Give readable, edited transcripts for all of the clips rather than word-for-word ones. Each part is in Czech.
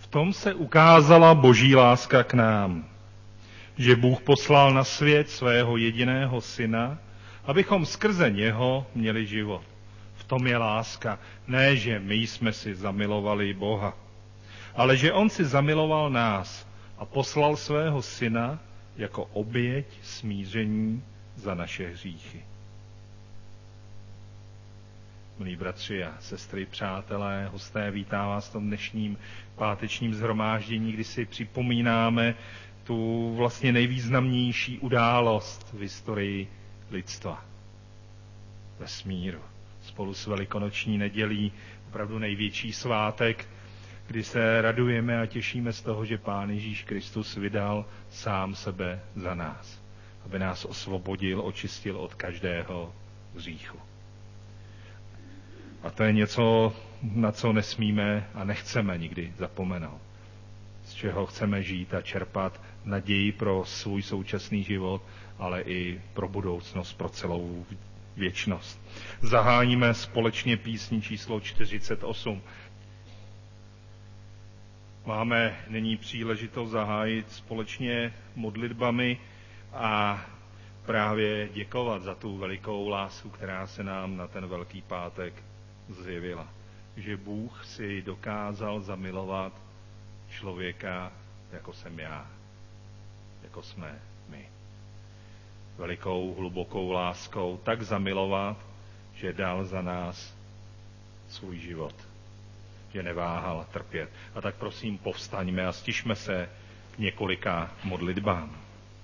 tom se ukázala boží láska k nám, že Bůh poslal na svět svého jediného syna, abychom skrze něho měli život. V tom je láska. Ne, že my jsme si zamilovali Boha, ale že on si zamiloval nás a poslal svého syna jako oběť smíření za naše hříchy. Milí bratři a sestry, přátelé, hosté, vítám vás v tom dnešním pátečním shromáždění, kdy si připomínáme tu vlastně nejvýznamnější událost v historii lidstva, vesmíru. Spolu s velikonoční nedělí, opravdu největší svátek, kdy se radujeme a těšíme z toho, že Pán Ježíš Kristus vydal sám sebe za nás, aby nás osvobodil, očistil od každého hříchu. A to je něco, na co nesmíme a nechceme nikdy zapomenout. Z čeho chceme žít a čerpat naději pro svůj současný život, ale i pro budoucnost, pro celou věčnost. Zahájíme společně písní číslo 48. Máme nyní příležitost zahájit společně modlitbami a právě děkovat za tu velikou lásku, která se nám na ten Velký pátek zjevila. Že Bůh si dokázal zamilovat člověka, jako jsem já, jako jsme my. Velikou, hlubokou láskou tak zamilovat, že dal za nás svůj život, že neváhal trpět. A tak prosím, povstaňme a stišme se k několika modlitbám.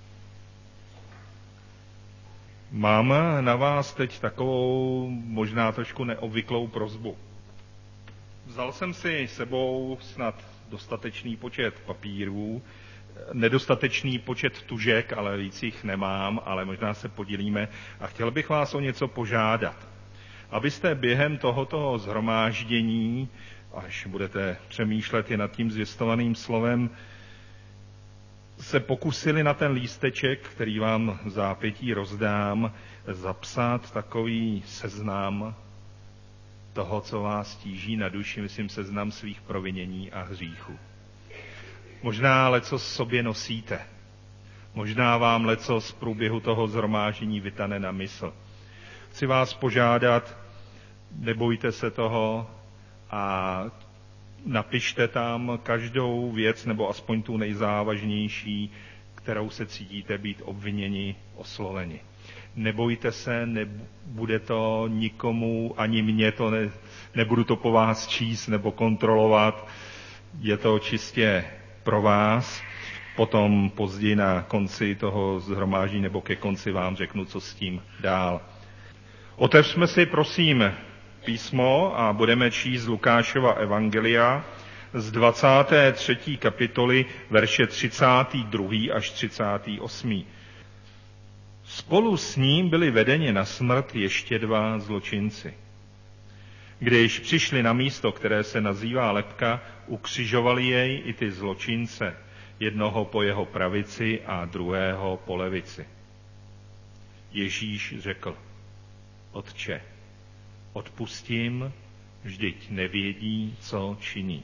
Mám na vás teď takovou možná trošku neobvyklou prosbu. Vzal jsem si sebou snad dostatečný počet papírů, nedostatečný počet tužek, ale víc jich nemám, ale možná se podělíme a chtěl bych vás o něco požádat. Abyste během tohoto shromáždění, až budete přemýšlet i nad tím zvěstovaným slovem, se pokusili na ten lísteček, který vám v zápětí rozdám, zapsat takový seznam toho, co vás tíží na duši, myslím seznam svých provinění a hříchů. Možná leco sobě nosíte. Možná vám leco z průběhu toho shromáždění vytane na mysl. Chci vás požádat, nebojte se toho a napište tam každou věc, nebo aspoň tu nejzávažnější, kterou se cítíte být obviněni, osloveni. Nebojte se, nebude to nikomu, ani mně to nebudu to po vás číst nebo kontrolovat. Je to čistě pro vás. Potom později na konci toho shromáždění nebo ke konci vám řeknu, co s tím dál. Otevřme si, prosím, písmo a budeme číst Lukášova evangelia z 23. kapitoly, verše 32. až 38. Spolu s ním byli vedeni na smrt ještě dva zločinci. Když přišli na místo, které se nazývá Lebka, ukřižovali jej i ty zločince, jednoho po jeho pravici a druhého po levici. Ježíš řekl: Otče, odpustím, vždyť nevědí, co činí.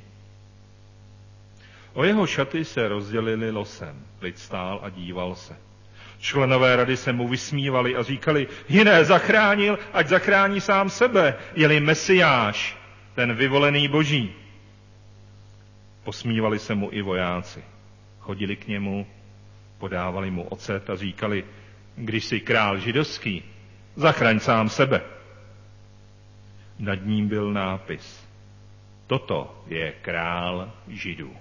O jeho šaty se rozdělili losem, lid stál a díval se. Členové rady se mu vysmívali a říkali: jiné zachránil, ať zachrání sám sebe, je-li Mesiáš, ten vyvolený Boží. Posmívali se mu i vojáci. Chodili k němu, podávali mu ocet a říkali: když jsi král židovský, zachraň sám sebe. Nad ním byl nápis: toto je král Židů.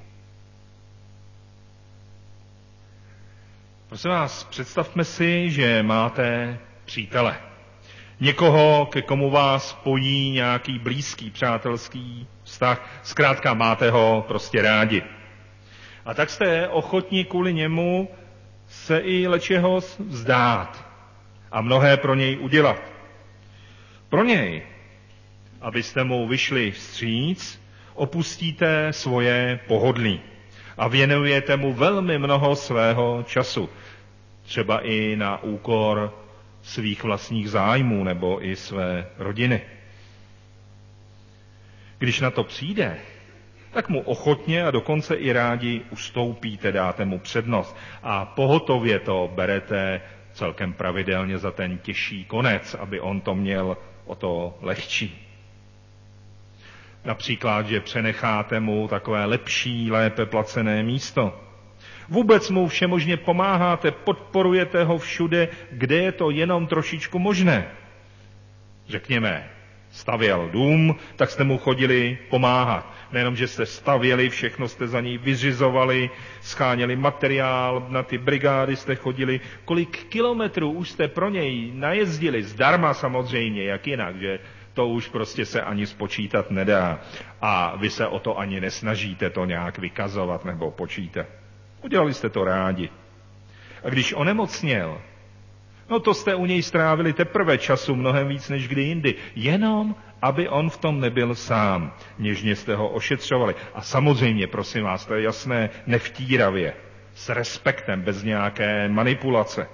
Prosím vás, představme si, že máte přítele. Někoho, ke komu vás spojí nějaký blízký přátelský vztah. Zkrátka máte ho prostě rádi. A tak jste ochotní kvůli němu se i lečeho vzdát a mnohé pro něj udělat. Pro něj, abyste mu vyšli vstříc, opustíte svoje pohodlí a věnujete mu velmi mnoho svého času. Třeba i na úkor svých vlastních zájmů nebo i své rodiny. Když na to přijde, tak mu ochotně a dokonce i rádi ustoupíte, dáte mu přednost. A pohotově to berete celkem pravidelně za ten těžší konec, aby on to měl o to lehčí. Například, že přenecháte mu takové lepší, lépe placené místo. Vůbec mu všemožně pomáháte, podporujete ho všude, kde je to jenom trošičku možné. Řekněme, stavěl dům, tak jste mu chodili pomáhat. Nejenom, že jste stavěli, všechno jste za něj vyřizovali, scháněli materiál, na ty brigády jste chodili. Kolik kilometrů už jste pro něj najezdili, zdarma samozřejmě, jak jinak, že to už prostě se ani spočítat nedá. A vy se o to ani nesnažíte to nějak vykazovat nebo počítat. Udělali jste to rádi. A když onemocněl, no to jste u něj strávili teprve času mnohem víc než kdy jindy. Jenom, aby on v tom nebyl sám. Něžně jste ho ošetřovali. A samozřejmě, prosím vás, to je jasné, nevtíravě. S respektem, bez nějaké manipulace.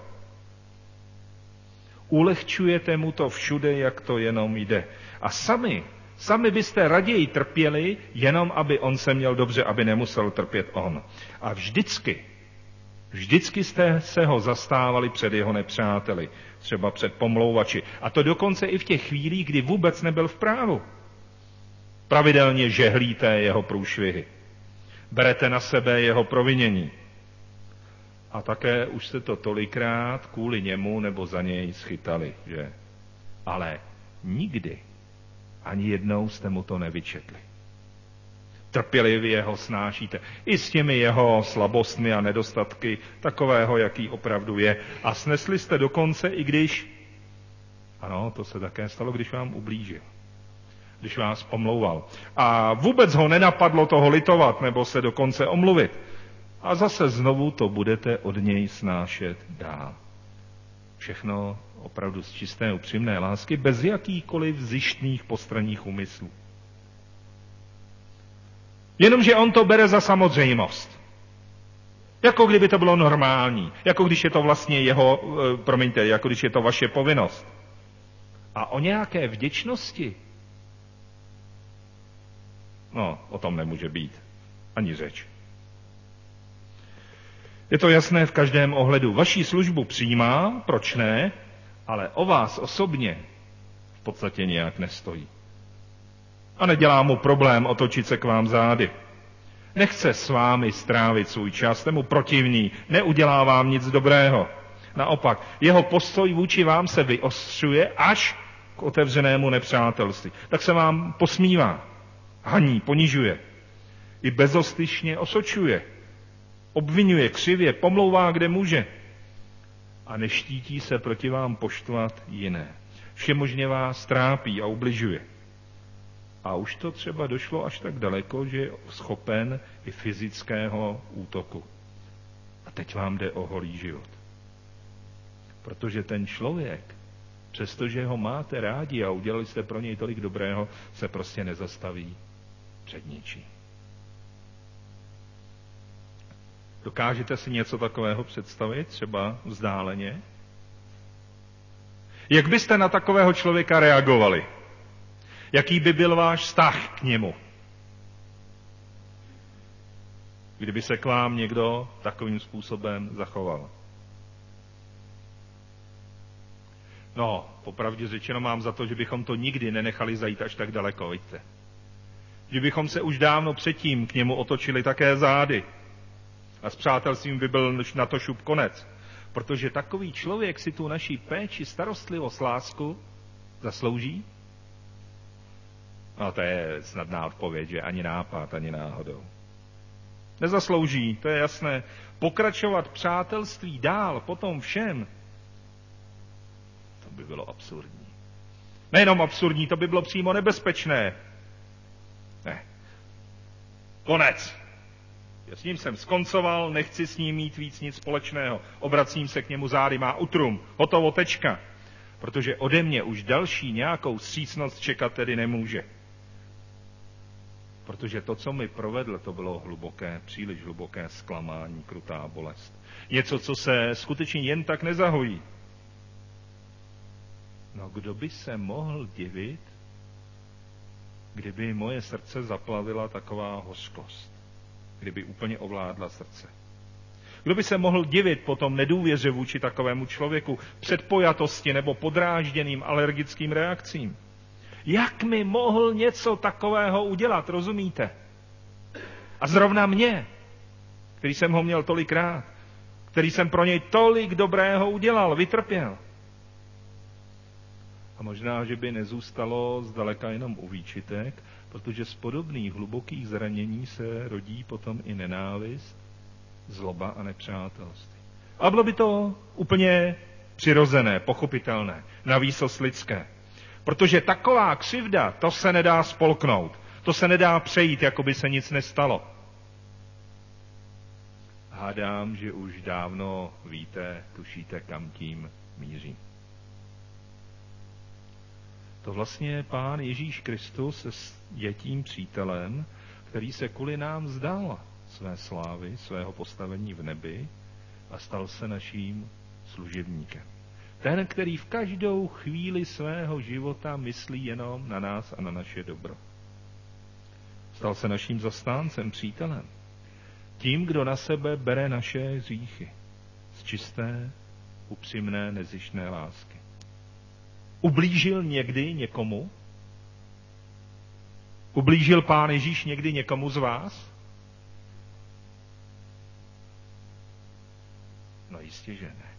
Ulehčujete mu to všude, jak to jenom jde. A sami byste raději trpěli, jenom aby on se měl dobře, aby nemusel trpět on. A vždycky jste se ho zastávali před jeho nepřáteli, třeba před pomlouvači. A to dokonce i v těch chvílích, kdy vůbec nebyl v právu. Pravidelně žehlíte jeho průšvihy. Berete na sebe jeho provinění. A také už jste to tolikrát kvůli němu nebo za něj schytali, že? Ale nikdy ani jednou jste mu to nevyčetli. Trpělivě ho snášíte. I s těmi jeho slabostmi a nedostatky, takového, jaký opravdu je. A snesli jste dokonce, i když, ano, to se také stalo, když vám ublížil. Když vás pomlouval. A vůbec ho nenapadlo toho litovat, nebo se dokonce omluvit. A zase znovu to budete od něj snášet dál. Všechno opravdu z čisté, upřímné lásky, bez jakýchkoliv zištných postranních úmyslů. Jenomže on to bere za samozřejmost. Jako kdyby to bylo normální. Jako když je to vlastně jako když je to vaše povinnost. A o nějaké vděčnosti, no, o tom nemůže být ani řeč. Je to jasné v každém ohledu. Vaši službu přijímá, proč ne, ale o vás osobně v podstatě nějak nestojí. A nedělá mu problém otočit se k vám zády. Nechce s vámi strávit svůj čas, jste mu protivný, neudělá vám nic dobrého. Naopak, jeho postoj vůči vám se vyostřuje až k otevřenému nepřátelství. Tak se vám posmívá, haní, ponižuje. I bezostyšně osočuje. Obvinuje křivě, pomlouvá, kde může. A neštítí se proti vám poštvat jiné. Všemožně vás trápí a ubližuje. A už to třeba došlo až tak daleko, že je schopen i fyzického útoku. A teď vám jde o holý život. Protože ten člověk, přestože ho máte rádi a udělali jste pro něj tolik dobrého, se prostě nezastaví před ničím. Dokážete si něco takového představit, třeba vzdáleně? Jak byste na takového člověka reagovali? Jaký by byl váš vztah k němu? Kdyby se k vám někdo takovým způsobem zachoval. No, popravdě řečeno mám za to, že bychom to nikdy nenechali zajít až tak daleko, vidíte. Že bychom se už dávno předtím k němu otočili také zády. A s přátelstvím by byl na to šup konec. Protože takový člověk si tu naší péči, starostlivost, lásku zaslouží? No to je snadná odpověď, že ani nápad, ani náhodou. Nezaslouží, to je jasné. Pokračovat přátelství dál, potom všem, to by bylo absurdní. Nejenom absurdní, to by bylo přímo nebezpečné. Ne. Konec. S ním jsem skoncoval, nechci s ním mít víc nic společného. Obracím se k němu zády, má utrum, hotovo, tečka. Protože ode mě už další nějakou vstřícnost čekat tedy nemůže. Protože to, co mi provedl, to bylo hluboké, příliš hluboké zklamání, krutá bolest. Něco, co se skutečně jen tak nezahojí. No kdo by se mohl divit, kdyby moje srdce zaplavila taková hořkost, kdyby úplně ovládla srdce. Kdo by se mohl divit potom nedůvěře vůči takovému člověku, předpojatosti nebo podrážděným alergickým reakcím? Jak mi mohl něco takového udělat, rozumíte? A zrovna mě, který jsem ho měl tolik rád, který jsem pro něj tolik dobrého udělal, vytrpěl. A možná, že by nezůstalo zdaleka jenom u výčitek, protože z podobných hlubokých zranění se rodí potom i nenávist, zloba a nepřátelství. A bylo by to úplně přirozené, pochopitelné, navýsost lidské. Protože taková křivda, to se nedá spolknout, to se nedá přejít, jako by se nic nestalo. Hádám, že už dávno víte, tušíte, kam tím míří. To vlastně Pán Ježíš Kristus je tím přítelem, který se kvůli nám vzdal své slávy, svého postavení v nebi a stal se naším služebníkem. Ten, který v každou chvíli svého života myslí jenom na nás a na naše dobro. Stal se naším zastáncem, přítelem. Tím, kdo na sebe bere naše hříchy z čisté, upřímné, nezištné lásky. Ublížil někdy někomu? Ublížil Pán Ježíš někdy někomu z vás? No jistě, že ne.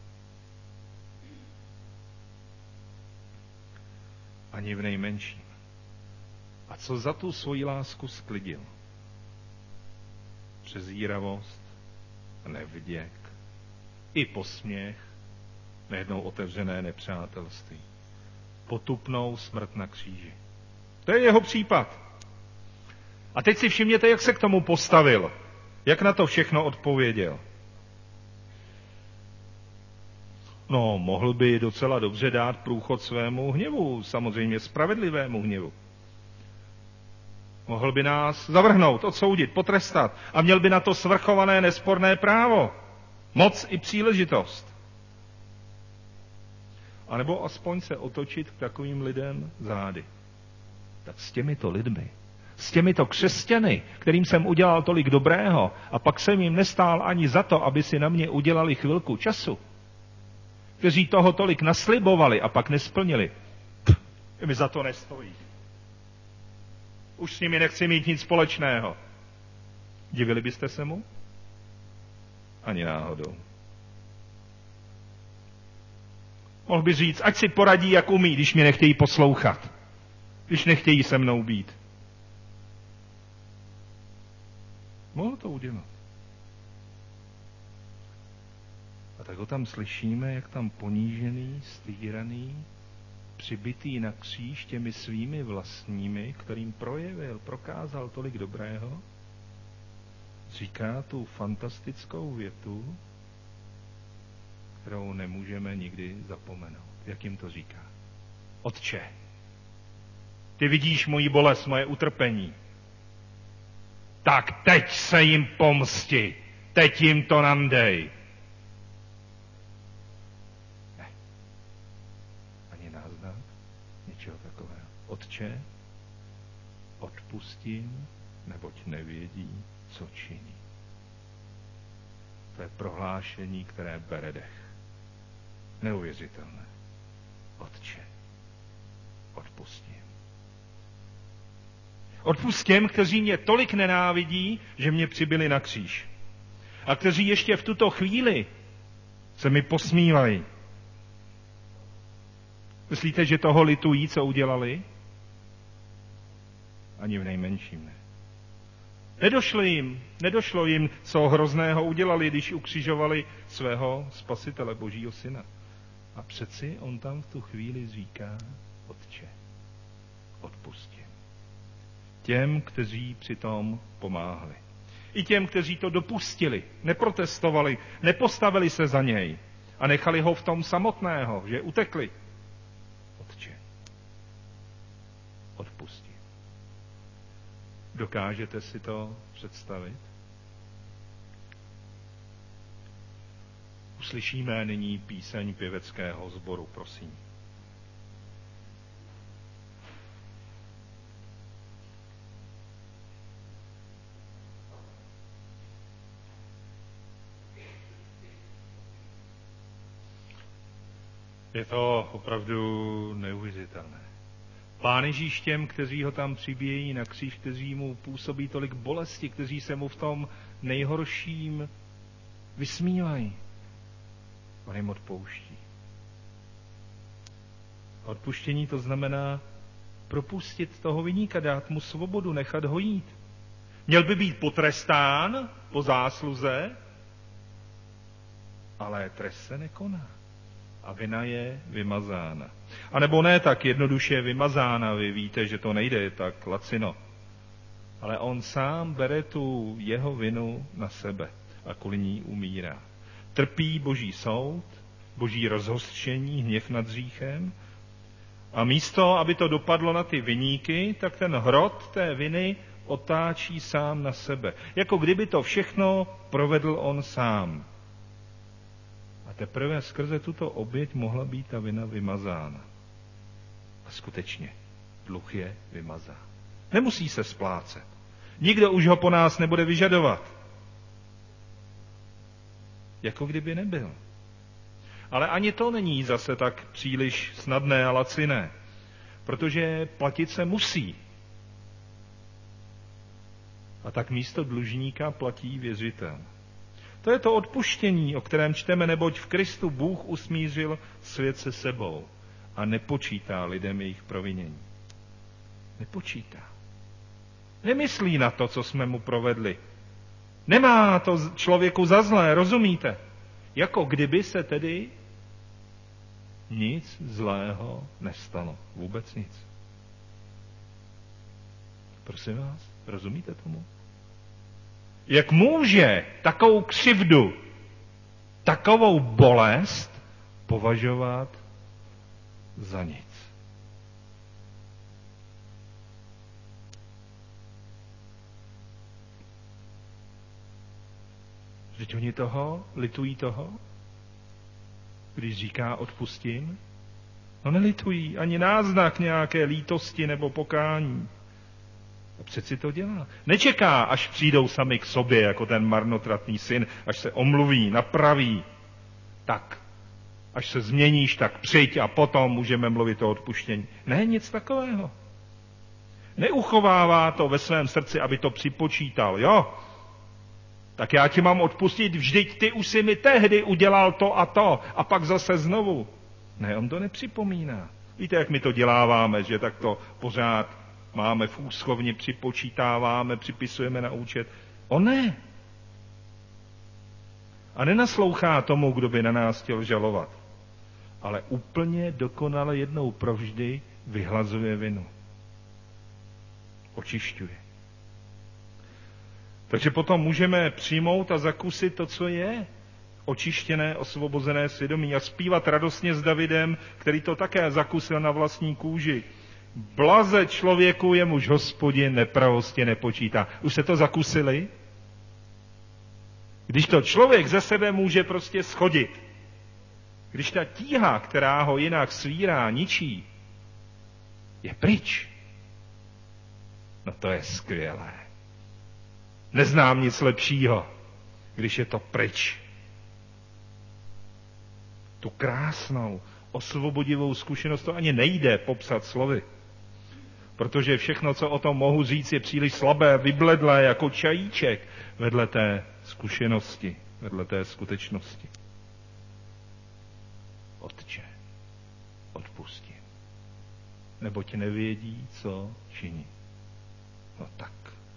Ani v nejmenším. A co za tu svoji lásku sklidil? Přezíravost, nevděk, i posměch, nejednou otevřené nepřátelství. Potupnou smrt na kříži. To je jeho případ. A teď si všimněte, jak se k tomu postavil. Jak na to všechno odpověděl. No, mohl by docela dobře dát průchod svému hněvu, samozřejmě spravedlivému hněvu. Mohl by nás zavrhnout, odsoudit, potrestat a měl by na to svrchované nesporné právo, moc i příležitost. A nebo aspoň se otočit k takovým lidem zády. Tak s těmito lidmi, s těmito křesťany, kterým jsem udělal tolik dobrého a pak jsem jim nestál ani za to, aby si na mě udělali chvilku času, kteří toho tolik naslibovali a pak nesplnili, mi za to nestojí. Už s nimi nechci mít nic společného. Divili byste se mu? Ani náhodou. Mohl by říct, ať si poradí, jak umí, když mě nechtějí poslouchat. Když nechtějí se mnou být. Mohl to udělat. A tak ho tam slyšíme, jak tam ponížený, stýraný, přibitý na kříž těmi svými vlastními, kterým prokázal tolik dobrého, říká tu fantastickou větu, kterou nemůžeme nikdy zapomenout. Jak jim to říká? Otče, ty vidíš moji bolest, moje utrpení. Tak teď se jim pomsti. Teď jim to nandej. Ne. Ani náznak něčeho takového. Otče, odpustím, neboť nevědí, co činí. To je prohlášení, které bere dech. Neuvěřitelné. Otče, odpustím. Odpusť těm, kteří mě tolik nenávidí, že mě přibili na kříž. A kteří ještě v tuto chvíli se mi posmívají. Myslíte, že toho litují, co udělali? Ani v nejmenším ne. Nedošlo jim, co hrozného udělali, když ukřižovali svého spasitele, Božího syna. A přeci on tam v tu chvíli říká, Otče, odpustím. Těm, kteří přitom pomáhali. I těm, kteří to dopustili, neprotestovali, nepostavili se za něj a nechali ho v tom samotného, že utekli. Otče, odpustím. Dokážete si to představit? Uslyšíme nyní píseň pěveckého sboru, prosím. Je to opravdu neuvěřitelné. Pán Ježíš těm, kteří ho tam přibíjejí na kříž, kteří mu působí tolik bolesti, kteří se mu v tom nejhorším vysmívají, on jim odpouští. Odpuštění to znamená propustit toho viníka, dát mu svobodu, nechat ho jít. Měl by být potrestán po zásluze, ale trest se nekoná. A vina je vymazána. A nebo ne tak jednoduše vymazána, vy víte, že to nejde tak lacino. Ale on sám bere tu jeho vinu na sebe a kvůli ní umírá. Trpí boží soud, boží rozhořčení, hněv nad hříchem. A místo, aby to dopadlo na ty viníky, tak ten hrot té viny otáčí sám na sebe. Jako kdyby to všechno provedl on sám. A teprve skrze tuto oběť mohla být ta vina vymazána. A skutečně, dluh je vymazán. Nemusí se splácet. Nikdo už ho po nás nebude vyžadovat. Jako kdyby nebyl. Ale ani to není zase tak příliš snadné a laciné, protože platit se musí. A tak místo dlužníka platí věřitel. To je to odpuštění, o kterém čteme, neboť v Kristu Bůh usmířil svět se sebou a nepočítá lidem jejich provinění. Nepočítá. Nemyslí na to, co jsme mu provedli. Nemá to člověku za zlé, rozumíte? Jako kdyby se tedy nic zlého nestalo. Vůbec nic. Prosím vás, rozumíte tomu? Jak může takovou křivdu, takovou bolest považovat za nic? Vždyť oni litují toho, když říká odpustím? No nelitují ani náznak nějaké lítosti nebo pokání. A přeci to dělá. Nečeká, až přijdou sami k sobě, jako ten marnotratný syn, až se omluví, napraví. Tak, až se změníš, tak přijď a potom můžeme mluvit o odpuštění. Ne, nic takového. Neuchovává to ve svém srdci, aby to připočítal, jo? Tak já ti mám odpustit, vždyť ty už si mi tehdy udělal to a pak zase znovu. Ne, on to nepřipomíná. Víte, jak my to děláváme, že tak to pořád máme v úschovně, připočítáváme, připisujeme na účet. On ne. A nenaslouchá tomu, kdo by na nás chtěl žalovat. Ale úplně dokonale jednou provždy vyhlazuje vinu. Očišťuje. Takže potom můžeme přijmout a zakusit to, co je očištěné, osvobozené svědomí a zpívat radostně s Davidem, který to také zakusil na vlastní kůži. Blaze člověku, jemuž Hospodin nepravosti nepočítá. Už se to zakusili? Když to člověk ze sebe může prostě schodit, když ta tíha, která ho jinak svírá, ničí, je pryč, no to je skvělé. Neznám nic lepšího, když je to pryč. Tu krásnou, osvobodivou zkušenost to ani nejde popsat slovy. Protože všechno, co o tom mohu říct, je příliš slabé, vybledlé jako čajíček vedle té zkušenosti, vedle té skutečnosti. Otče, odpustím, neboť nevědí, co činí. No tak.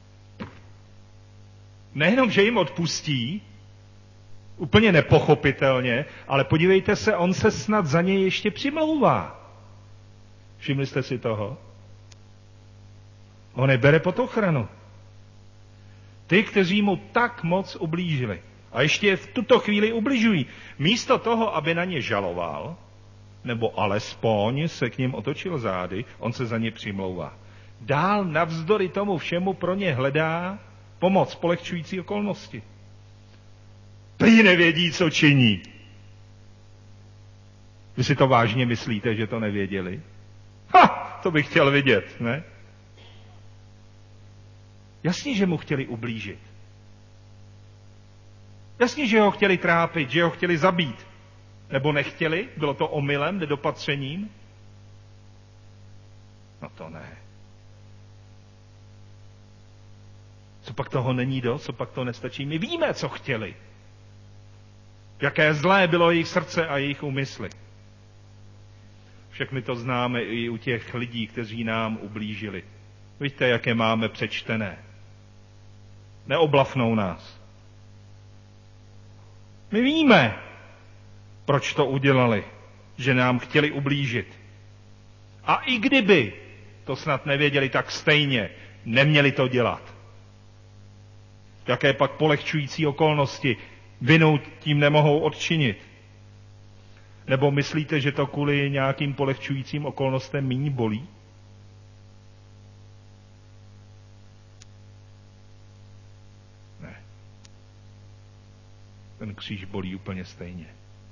Nejenom, že jim odpustí, úplně nepochopitelně, ale podívejte se, on se snad za něj ještě přimlouvá. Všimli jste si toho? On je bere pod ochranu. Ty, kteří mu tak moc ublížili. A ještě v tuto chvíli ubližují. Místo toho, aby na ně žaloval, nebo alespoň se k ním otočil zády, on se za ně přimlouvá. Dál navzdory tomu všemu pro ně hledá pomoc, polehčující okolnosti. Prý nevědí, co činí. Vy si to vážně myslíte, že to nevěděli? To bych chtěl vidět, ne? Jasně, že mu chtěli ublížit. Jasně, že ho chtěli trápit, že ho chtěli zabít. Nebo nechtěli? Bylo to omylem, nedopatřením? No to ne. Co pak toho není dost? Co pak to nestačí? My víme, co chtěli. Jaké zlé bylo jejich srdce a jejich úmysly. Však my to známe i u těch lidí, kteří nám ublížili. Víte, jaké máme přečtené. Neoblafnou nás. My víme, proč to udělali, že nám chtěli ublížit. A i kdyby to snad nevěděli, tak stejně neměli to dělat. Jaké pak polehčující okolnosti vinu tím nemohou odčinit? Nebo myslíte, že to kvůli nějakým polehčujícím okolnostem míň bolí? Ne. Ten kříž bolí úplně stejně.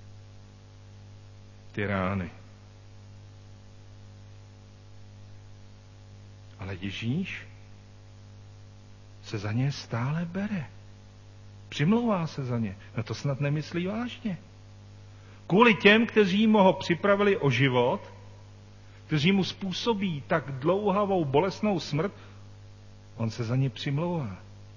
Ty rány. Ale Ježíš se za ně stále bere. Přimlouvá se za ně. No to snad nemyslí vážně. Kvůli těm, kteří mu ho připravili o život, kteří mu způsobí tak dlouhavou bolestnou smrt, on se za ně přimlouvá.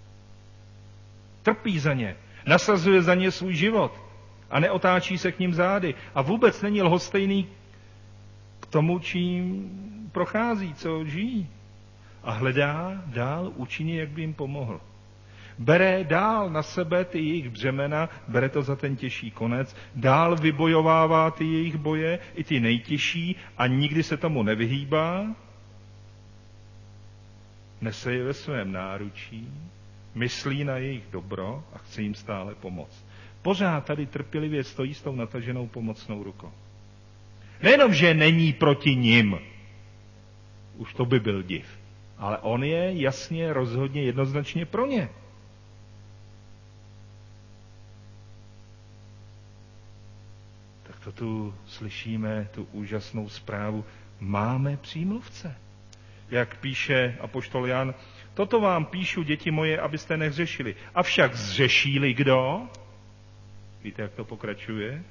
Trpí za ně, nasazuje za ně svůj život a neotáčí se k ním zády. A vůbec není lhostejný k tomu, čím prochází, co žijí. A hledá dál účinně, jak by jim pomohl. Bere dál na sebe ty jejich břemena, bere to za ten těžší konec, dál vybojovává ty jejich boje, i ty nejtěžší, a nikdy se tomu nevyhýbá. Nese je ve svém náručí, myslí na jejich dobro a chce jim stále pomoct. Pořád tady trpělivě stojí s tou nataženou pomocnou rukou. Nejenom, že není proti nim, už to by byl div, ale on je jasně, rozhodně, jednoznačně pro ně. Tak to tu slyšíme, tu úžasnou zprávu. Máme přímluvce. Jak píše apoštol Jan, toto vám píšu, děti moje, abyste nehřešili. Avšak zřešíli kdo? Víte, jak to pokračuje?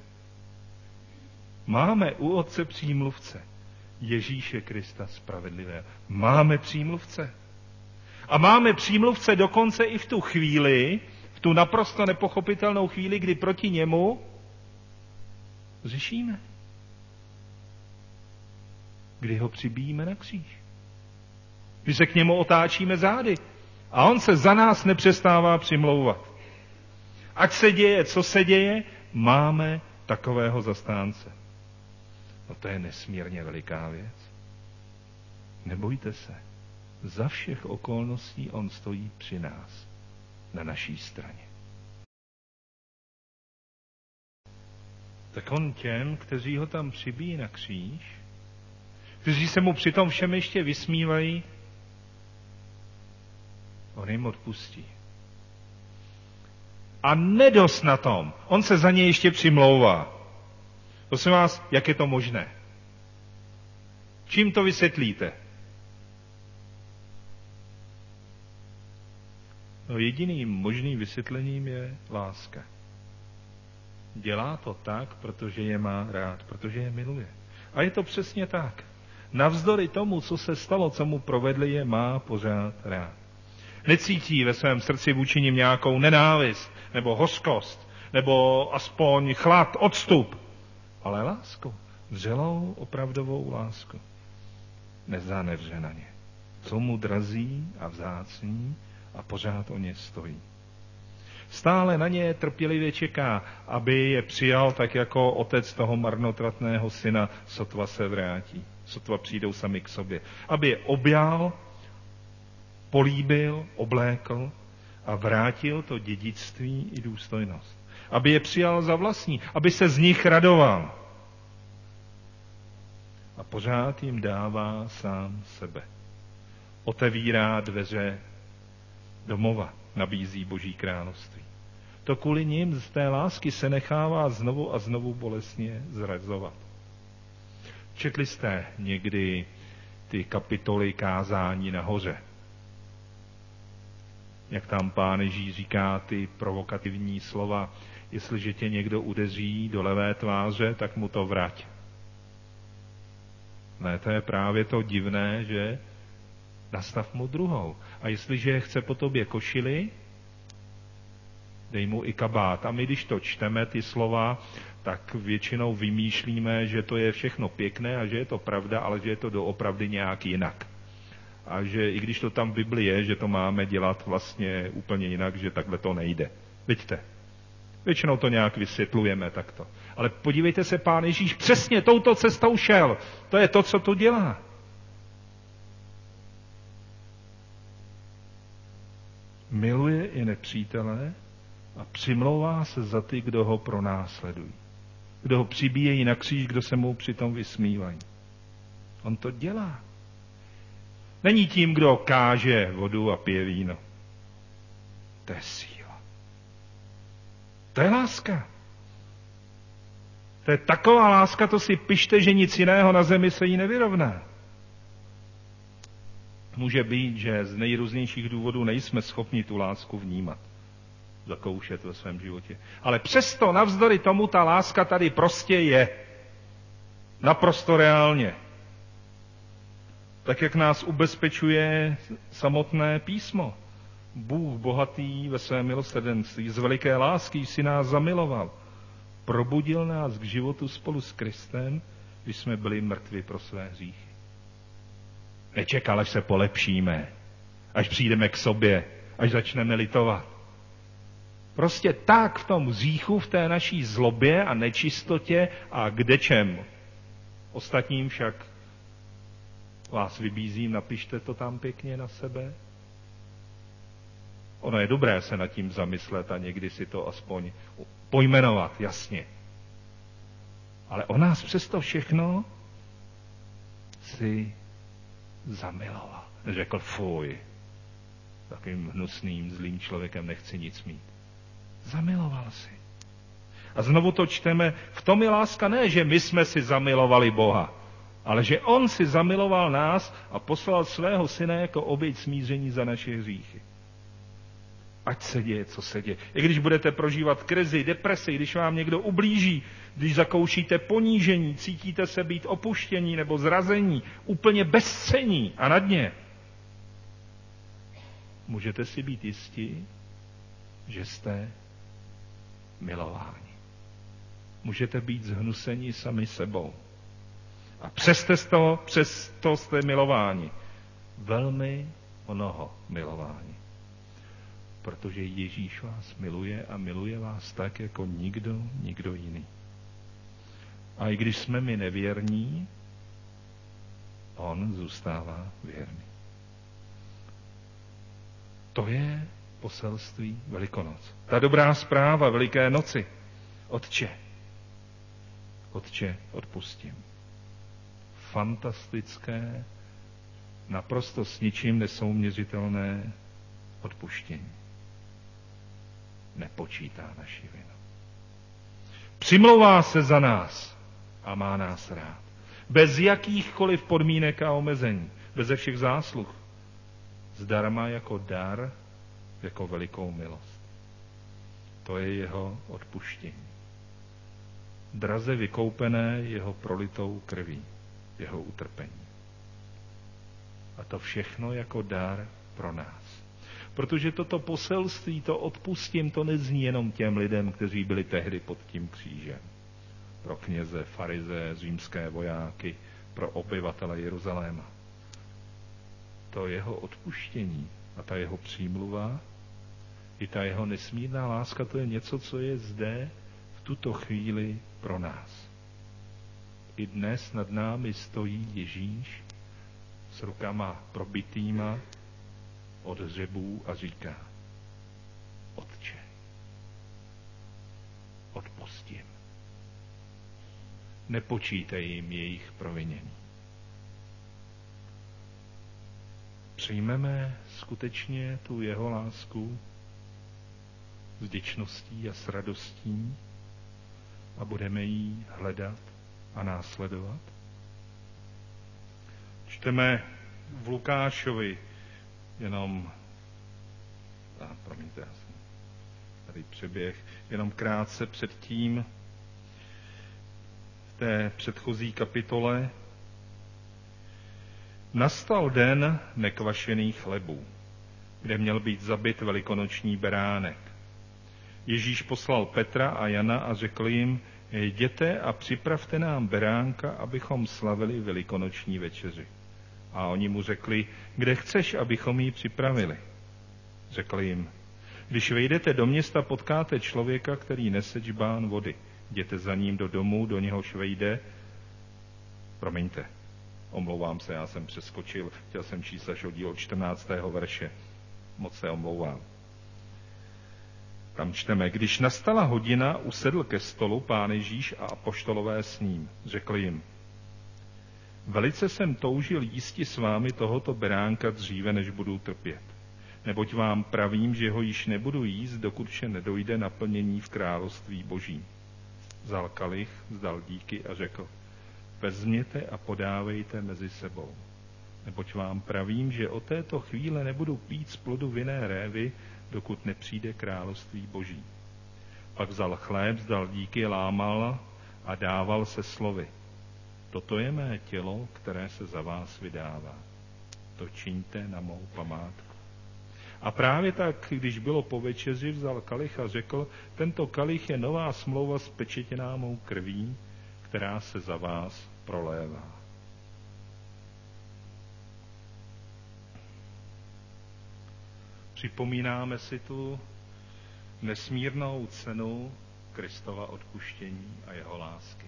Máme u Otce přímluvce. Ježíše Krista spravedlivého. Máme přímluvce. A máme přímluvce dokonce i v tu chvíli, v tu naprosto nepochopitelnou chvíli, kdy proti němu řešíme. Kdy ho přibíjíme na kříž. Kdy se k němu otáčíme zády. A on se za nás nepřestává přimlouvat. Ať se děje, co se děje, máme takového zastánce. No to je nesmírně veliká věc. Nebojte se. Za všech okolností on stojí při nás. Na naší straně. Tak on těm, kteří ho tam přibíjí na kříž, kteří se mu přitom všem ještě vysmívají, on jim odpustí. A nedost na tom. On se za ně ještě přimlouvá. Prosím vás, jak je to možné? Čím to vysvětlíte? No jediným možným vysvětlením je láska. Dělá to tak, protože je má rád, protože je miluje. A je to přesně tak. Navzdory tomu, co se stalo, co mu provedli, je má pořád rád. Necítí ve svém srdci vůči nim nějakou nenávist, nebo hořkost, nebo aspoň chlad, odstup, ale lásku, vřelou, opravdovou lásku. Nezanevře na ně. Jsou mu drazí a vzácní a pořád o ně stojí. Stále na ně trpělivě čeká, aby je přijal tak jako otec toho marnotratného syna, sotva se vrátí, sotva přijdou sami k sobě. Aby je objal, políbil, oblékl a vrátil to dědictví i důstojnost. Aby je přijal za vlastní, aby se z nich radoval. A pořád jim dává sám sebe. Otevírá dveře domova, nabízí Boží království. To kvůli nim z té lásky se nechává znovu a znovu bolestně zrazovat. Četli jste někdy ty kapitoly kázání nahoře? jak tam Pán Ježíš říká ty provokativní slova. Jestliže tě někdo udeří do levé tváře, tak mu to vrať. Ne, to je právě to divné, že nastav mu druhou. A jestliže chce po tobě košili, dej mu i kabát. A my, když to čteme, ty slova, tak většinou vymýšlíme, že to je všechno pěkné a že je to pravda, ale že je to doopravdy nějak jinak. A že i když to tam v Bibli je, že to máme dělat vlastně úplně jinak, že takhle to nejde. Vidíte? Většinou to nějak vysvětlujeme takto. Ale podívejte se, Pán Ježíš přesně touto cestou šel. To je to, co tu dělá. Miluje i nepřítele a přimlouvá se za ty, kdo ho pronásledují. Kdo ho přibíjejí na kříž, kdo se mu přitom vysmívají. On to dělá. Není tím, kdo káže vodu a pije víno. To je síla. To je láska. To je taková láska, to si pište, že nic jiného na zemi se jí nevyrovná. Může být, že z nejrůznějších důvodů nejsme schopni tu lásku vnímat, zakoušet ve svém životě. Ale přesto, navzdory tomu, ta láska tady prostě je. Naprosto reálně. Tak, jak nás ubezpečuje samotné písmo. Bůh bohatý ve svém milosrdenství, z veliké lásky si nás zamiloval. Probudil nás k životu spolu s Kristem, když jsme byli mrtvi pro své hříchy. Nečekal, až se polepšíme, až přijdeme k sobě, až začneme litovat. Prostě tak v tom hříchu, v té naší zlobě a nečistotě a kdečem. Ostatním však vás vybízím, napište to tam pěkně na sebe. Ono je dobré se nad tím zamyslet a někdy si to aspoň pojmenovat, jasně. Ale on nás přesto všechno si zamiloval. Řekl, fuj, takovým hnusným, zlým člověkem nechci nic mít. Zamiloval si. A znovu to čteme, v tom je láska ne, že my jsme si zamilovali Boha, ale že on si zamiloval nás a poslal svého syna jako oběť smíření za naše hříchy. Ať se děje, co se děje. I když budete prožívat krizi, depresi, když vám někdo ublíží, když zakoušíte ponížení, cítíte se být opuštění nebo zrazení, úplně bezcenní a na dně, můžete si být jistí, že jste milováni. Můžete být zhnuseni sami sebou. A přesto jste milováni. Velmi mnoho milování. Protože Ježíš vás miluje a miluje vás tak, jako nikdo jiný. A i když jsme my nevěrní, on zůstává věrný. To je poselství Velikonoc. Ta dobrá zpráva Veliké noci. Otče, odpustím. Fantastické, naprosto s ničím nesouměřitelné odpuštění. Nepočítá naši vinu. Přimlouvá se za nás a má nás rád. Bez jakýchkoliv podmínek a omezení. Beze všech zásluh. Zdarma jako dar, jako velikou milost. To je jeho odpuštění. Draze vykoupené jeho prolitou krví, jeho utrpení. A to všechno jako dar pro nás. Protože toto poselství, to odpustím, to nezní jenom těm lidem, kteří byli tehdy pod tím křížem. Pro kněze, farize, římské vojáky, pro obyvatele Jeruzaléma. To jeho odpuštění a ta jeho přímluva, i ta jeho nesmírná láska, to je něco, co je zde v tuto chvíli pro nás. I dnes nad námi stojí Ježíš s rukama probitýma od hřebů a říká: Otče, odpustím. Nepočítej jim jejich provinění. Přijmeme skutečně tu jeho lásku s vděčností a s radostí a budeme ji hledat a následovat. Čteme v Lukášovi jenom promiňte, já jsem tady přeběh jenom krátce předtím v té předchozí kapitole. Nastal den nekvašených chlebů, kde měl být zabit velikonoční beránek. Ježíš poslal Petra a Jana a řekl jim, jděte a připravte nám beránka, abychom slavili velikonoční večeři. A oni mu řekli, kde chceš, abychom ji připravili? Řekl jim, když vejdete do města, potkáte člověka, který nese džbán vody. Jděte za ním do domu, do něhož vejde. Promiňte, omlouvám se, já jsem přeskočil, chtěl jsem číst až od 14. verše. Moc se omlouvám. Tam čteme, když nastala hodina, usedl ke stolu Pán Ježíš a apoštolové s ním. Řekl jim, velice jsem toužil jísti s vámi tohoto beránka dříve, než budu trpět. Neboť vám pravím, že ho již nebudu jíst, dokud vše nedojde naplnění v království Božím. Vzal kalich, vzdal díky a řekl, vezměte a podávejte mezi sebou. Neboť vám pravím, že od této chvíle nebudu pít z plodu vinné révy, dokud nepřijde království Boží. Pak vzal chléb, vzdal díky, lámal a dával se slovy. Toto je mé tělo, které se za vás vydává. To čiňte na mou památku. A právě tak, když bylo po večeři, vzal kalich a řekl, tento kalich je nová smlouva spečetěná mou krví, která se za vás prolévá. Připomínáme si tu nesmírnou cenu Kristova odpuštění a jeho lásky.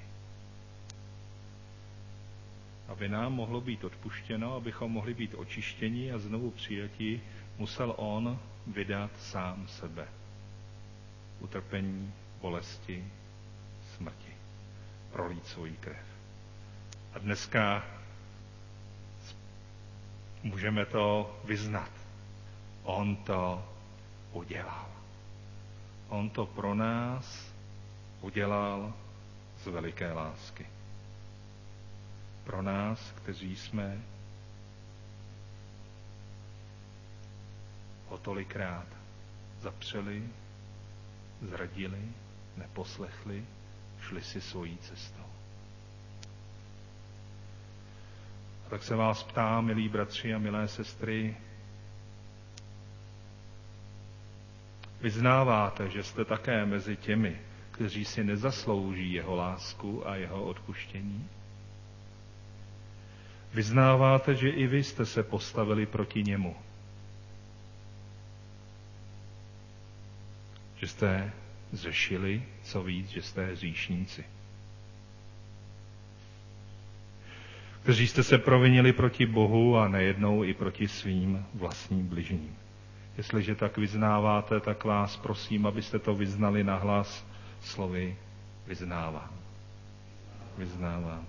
Aby nám mohlo být odpuštěno, abychom mohli být očištěni a znovu přijati, musel on vydat sám sebe. Utrpení, bolesti, smrti. Prolít svoji krev. A dneska můžeme to vyznat. On to udělal. On to pro nás udělal z veliké lásky. Pro nás, kteří jsme ho tolikrát zapřeli, zradili, neposlechli, šli si svojí cestou. A tak se vás ptám, milí bratři a milé sestry, vyznáváte, že jste také mezi těmi, kteří si nezaslouží jeho lásku a jeho odpuštění? Vyznáváte, že i vy jste se postavili proti němu? Že jste zřešili, co víc, že jste hříšníci? Kteří jste se provinili proti Bohu a nejednou i proti svým vlastním bližním. Jestliže tak vyznáváte, tak vás prosím, abyste to vyznali nahlas slovy vyznávám. Vyznávám.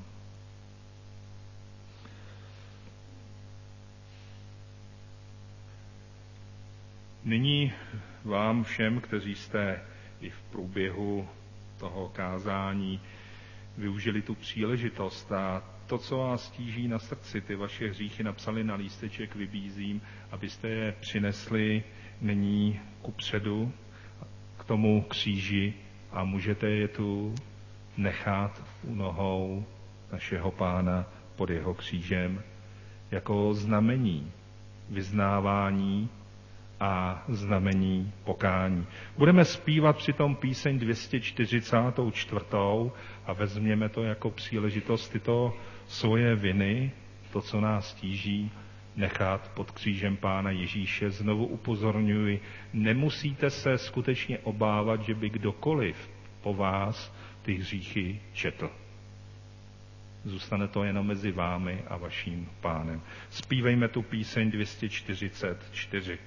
Nyní vám všem, kteří jste i v průběhu toho kázání využili tu příležitost a to, co vás tíží na srdci, ty vaše hříchy napsali na lísteček, vybízím, abyste je přinesli nyní kupředu k tomu kříži a můžete je tu nechat u nohou našeho Pána pod jeho křížem jako znamení vyznávání a znamení pokání. Budeme zpívat přitom píseň 244. a vezměme to jako příležitost tyto svoje viny, to, co nás tíží, nechat pod křížem Pána Ježíše. Znovu upozorňuji, nemusíte se skutečně obávat, že by kdokoliv po vás ty hříchy četl. Zůstane to jenom mezi vámi a vaším Pánem. Zpívejme tu píseň 244.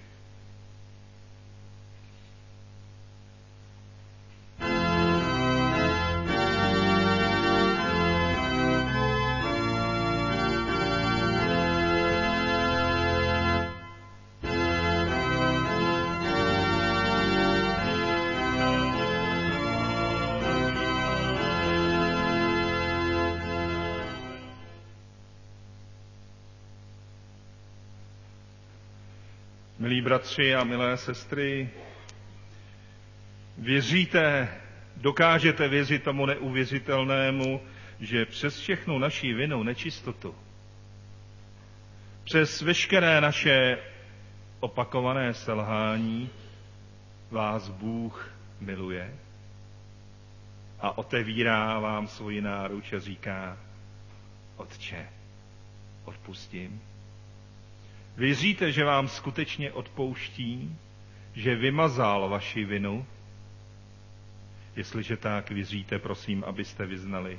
Milí bratři a milé sestry, věříte, dokážete věřit tomu neuvěřitelnému, že přes všechnu naši vinu, nečistotu, přes veškeré naše opakované selhání vás Bůh miluje a otevírá vám svoji náruč a říká: Otče, odpustím. Věříte, že vám skutečně odpouští, že vymazal vaši vinu? Jestliže tak věříte, prosím, abyste vyznali: